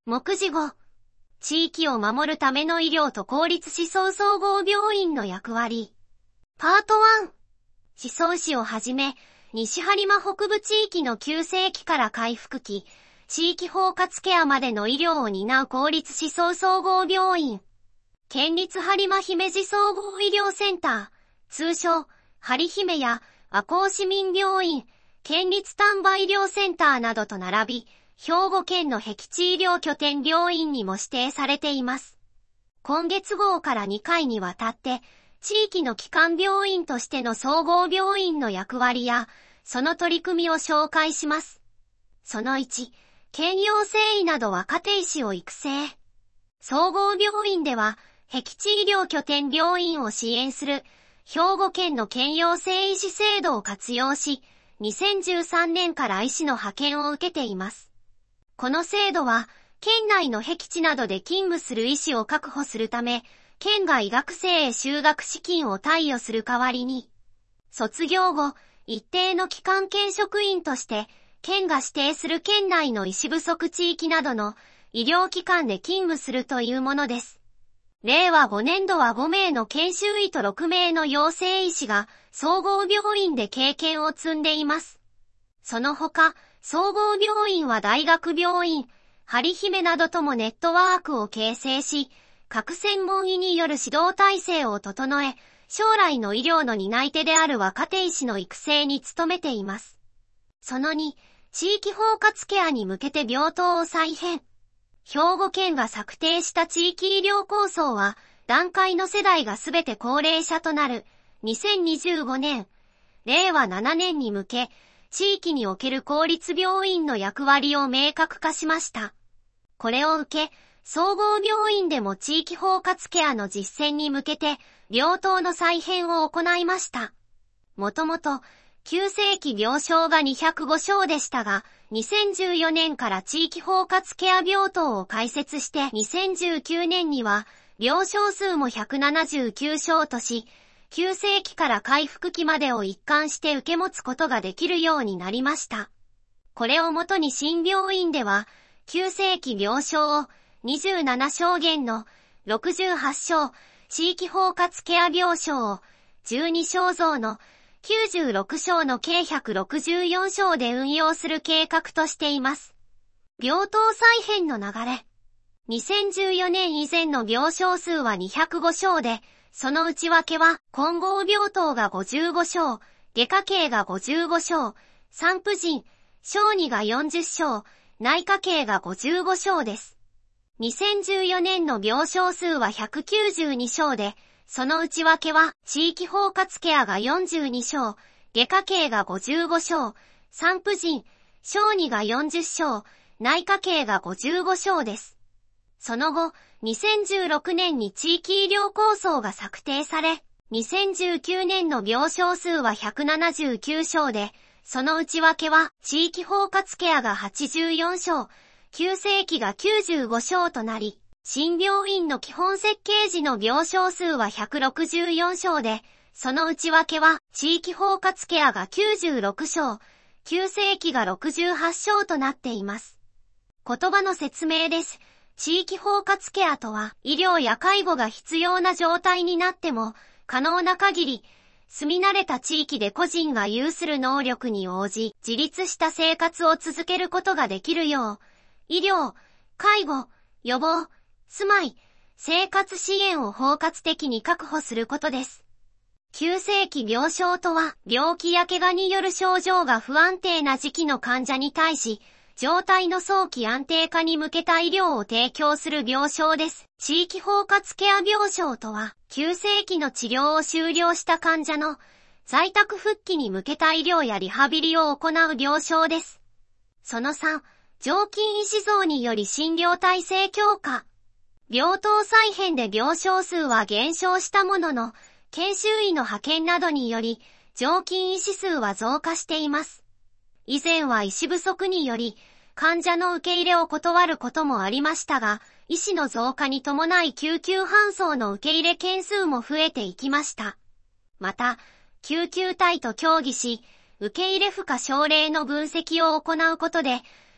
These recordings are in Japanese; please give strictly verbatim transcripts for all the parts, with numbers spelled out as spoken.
目次ご、地域を守るための医療と公立思想総合病院の役割。パートワン。思想市をはじめ、西播磨北部地域の急性期から回復期、地域包括ケアまでの医療を担う公立思想総合病院。県立播磨姫路総合医療センター、通称、播姫や赤穂市民病院、県立丹波医療センターなどと並び、兵庫県の僻地医療拠点病院にも指定されています。今月号からにかいにわたって、地域の基幹病院としての総合病院の役割や、その取り組みを紹介します。そのいち、兼用生医など若手医師を育成。総合病院では、僻地医療拠点病院を支援する、兵庫県の兼用生医師制度を活用し、にせんじゅうさんねんから医師の派遣を受けています。この制度は、県内の僻地などで勤務する医師を確保するため、県が医学生へ修学資金を貸与する代わりに、卒業後、一定の期間兼職員として、県が指定する県内の医師不足地域などの医療機関で勤務するというものです。れいわごねんどはごめいの研修医とろくめいの養成医師が総合病院で経験を積んでいます。その他、総合病院は大学病院、播姫などともネットワークを形成し、各専門医による指導体制を整え、将来の医療の担い手である若手医師の育成に努めています。そのに、地域包括ケアに向けて病棟を再編。兵庫県が策定した地域医療構想は、団塊の世代がすべて高齢者となるにせんにじゅうごねん、れいわななねんに向け、地域における公立病院の役割を明確化しました。これを受け、総合病院でも地域包括ケアの実践に向けて、病棟の再編を行いました。もともと、急性期病床がにひゃくごしょうでしたが、にせんじゅうよねんから地域包括ケア病棟を開設してにせんじゅうきゅうねんには病床数もひゃくななじゅうきゅうしょうとし、急性期から回復期までを一貫して受け持つことができるようになりました。これをもとに新病院では、急性期病床をにじゅうななしょうげんのろくじゅうはちしょう、地域包括ケア病床をじゅうにしょうぞうのきゅうじゅうろくしょうの計ひゃくろくじゅうよんしょうで運用する計画としています。病棟再編の流れ。にせんじゅうよねん以前の病床数はにひゃくごしょうで、その内訳は混合病棟がごじゅうごしょう、外科系がごじゅうごしょう、産婦人、小児がよんじゅっしょう、内科系がごじゅうごしょうです。にせんじゅうよねんの病床数はひゃくきゅうじゅうにしょうで、その内訳は地域包括ケアがよんじゅうにしょう、外科系がごじゅうごしょう、産婦人、小児がよんじゅっしょう、内科系がごじゅうごしょうです。その後、にせんじゅうろくねんに地域医療構想が策定され、にせんじゅうきゅうねんの病床数はひゃくななじゅうきゅうしょうで、その内訳は地域包括ケアがはちじゅうよんしょう、急性期がきゅうじゅうごしょうとなり、新病院の基本設計時の病床数はひゃくろくじゅうよんしょうで、その内訳は地域包括ケアがきゅうじゅうろくしょう、急性期がろくじゅうはちしょうとなっています。言葉の説明です。地域包括ケアとは、医療や介護が必要な状態になっても、可能な限り、住み慣れた地域で個人が有する能力に応じ、自立した生活を続けることができるよう、医療、介護、予防、住まい、生活支援を包括的に確保することです。急性期病床とは、病気や怪我による症状が不安定な時期の患者に対し、状態の早期安定化に向けた医療を提供する病床です。地域包括ケア病床とは、急性期の治療を終了した患者の在宅復帰に向けた医療やリハビリを行う病床です。そのさん、常勤医師増により診療体制強化。病棟再編で病床数は減少したものの、研修医の派遣などにより、常勤医師数は増加しています。以前は医師不足により、患者の受け入れを断ることもありましたが、医師の増加に伴い救急搬送の受け入れ件数も増えていきました。また、救急隊と協議し、受け入れ負荷症例の分析を行うことで、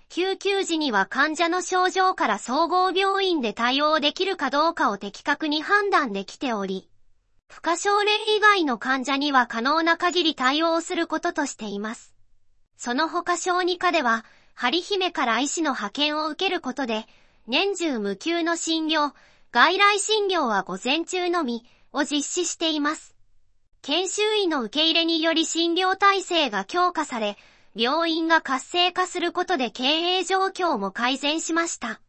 救急時には患者の症状から総合病院で対応できるかどうかを的確に判断できており、不可症例以外の患者には可能な限り対応することとしています。その他小児科では、はりひめから医師の派遣を受けることで、年中無休の診療、外来診療は午前中のみを実施しています。研修医の受け入れにより診療体制が強化され、病院が活性化することで経営状況も改善しました。